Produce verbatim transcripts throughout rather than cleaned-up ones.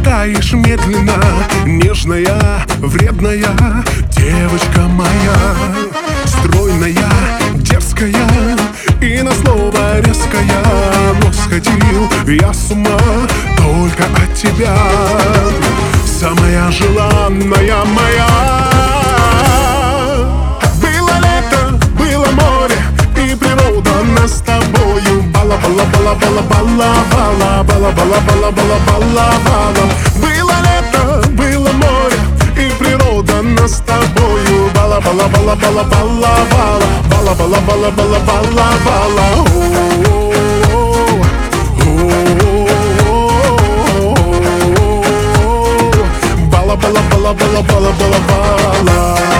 таешь медленно, нежная, вредная девочка моя. Стройная, дерзкая и на слово резкая, но сходил я с ума только от тебя. Самая желанная моя. Было лето, было море, и природа нас с тобою бала-бала-бала-бала-бала, бала-бала-бала-бала-бала-бала. Было лето, было море, и природа нас с тобою бала-бала-бала-бала-бала-бала, бала-бала-бала-бала-бала-бала. Бала-бала-бала-бала-бала-бала-бала.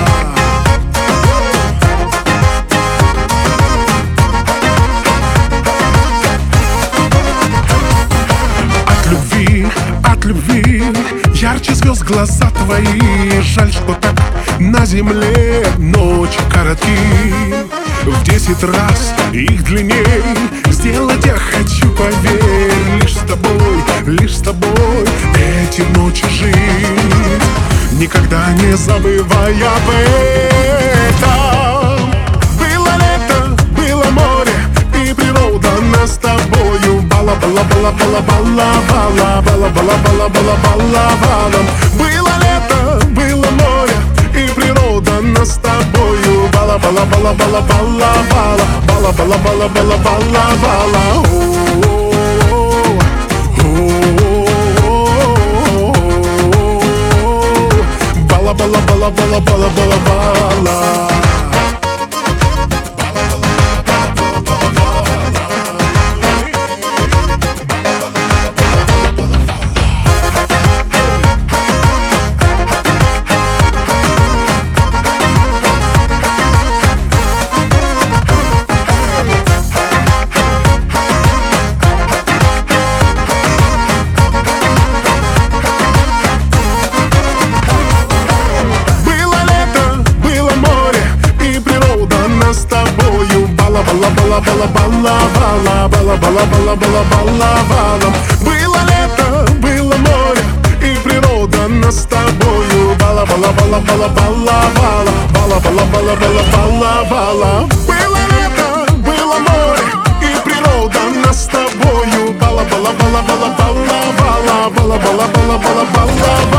От любви, от любви ярче звезд глаза твои. Жаль, что так на земле ночи коротки. В десять раз их длинней сделать я хочу, поверь. Лишь с тобой, лишь с тобой эти ночи жить, никогда не забывая об этом. Было лето, было море, и природа нас с тобою бала-бала-бала-бала-бала, бала-бала-бала-бала-бала-бала. Было лето, было море, и природа нас с тобою бала-бала-бала-бала-бала-бала, бала-бала-бала-бала-бала-бала. Бала-бала-бала-бала-бала-бала-бала. Бала-бала-бала-бала-бала-бала-бала-бала-бала. Было лето, было море, и природа нас с тобою бала-бала-бала-бала-бала-бала, бала-бала-бала-бала-бала-бала. Было лето, было море, и природа нас с тобою бала-бала-бала-бала-бала-бала, бала-бала-бала-бала-бала-бала.